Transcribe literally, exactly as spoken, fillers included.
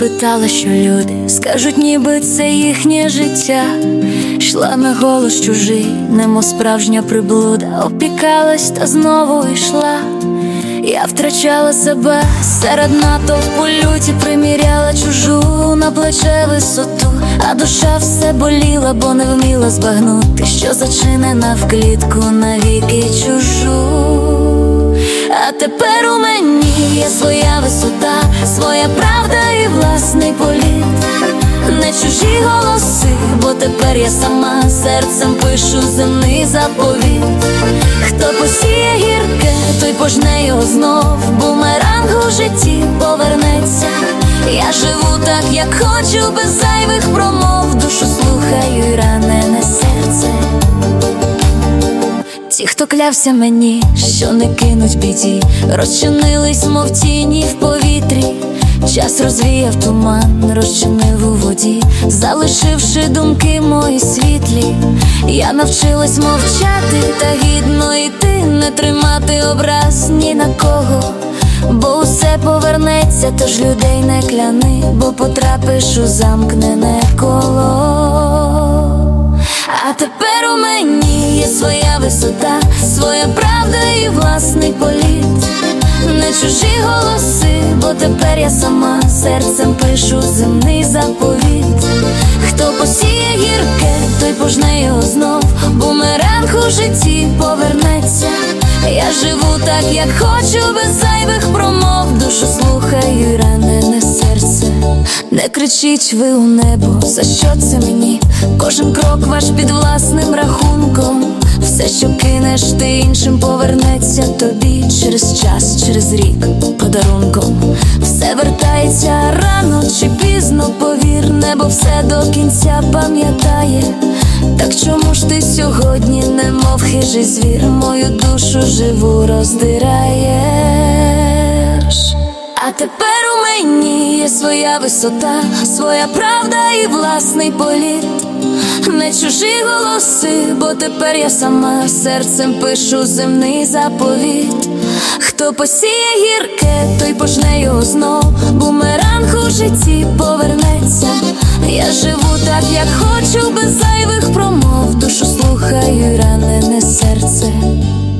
питала, що люди скажуть, ніби це їхнє життя. Йшла на голос чужий, немов справжня приблуда, опікалась та знову йшла. Я втрачала себе серед натовпу люті, приміряла чужу на плече висоту, а душа все боліла, бо не вміла збагнути, що зачинена в клітку навіки чужу. А тепер у мені є своя висота, своя правда і власний політ. Не чужі голоси, бо тепер я сама серцем пишу земний заповіт. Хто посіє гірке, той пожне його знов, бумеранг у житті повернеться. Я живу так, як хочу, без зайвих промов, душу слухаю й ранене серце. Ті, хто клявся мені, що не кинуть біді, розчинились, мов тіні в повітрі. Час розвіяв туман, розчинив у воді, залишивши думки мої світлі. Я навчилась мовчати та гідно йти, не тримати образ ні на кого, бо усе повернеться, тож людей не кляни, бо потрапиш у замкнене коло. А тепер у мені є своя висота, своя правда і власний політ. Не чужі голоси, бо тепер я сама серцем пишу земний заповіт. Хто посіє гірке, той пожне його знов, бумеранг у житті повернеться. Я живу так, як хочу, без зайвих промов, душу слухаю й ранене серце. Не кричіть ви у небо, за що це мені? Кожен крок ваш під власним рахунком. Все, що кинеш ти іншим, повернеться тобі через час, через рік, подарунком. Все вертається рано чи пізно, повір, небо все до кінця пам'ятає. Так чому ж ти сьогодні, немов хижий звір, мою душу живу роздираєш? А тепер у мені є своя висота, своя правда і власний політ. Не чужі голоси, бо тепер я сама серцем пишу земний заповіт. Хто посіє гірке, той пожне його знов, бумеранг у житті повернеться. Я живу так, як хочу, без зайвих промов, душу слухаю й ранене серце.